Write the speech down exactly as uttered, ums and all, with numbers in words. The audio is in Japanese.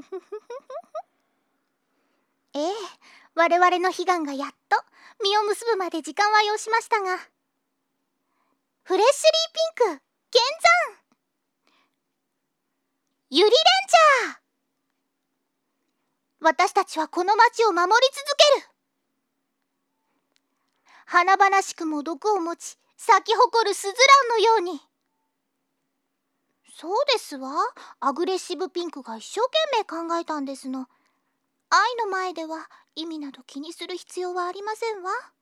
ええ、我々の悲願がやっと実を結ぶまで時間は要しましたが、フレッシュリーピンク見参、ユリレンジャー、私たちはこの町を守り続ける。華々しくも毒を持ち咲き誇るスズランのように。そうですわ、アグレッシブピンクが一生懸命考えたんですの。愛の前では意味など気にする必要はありませんわ。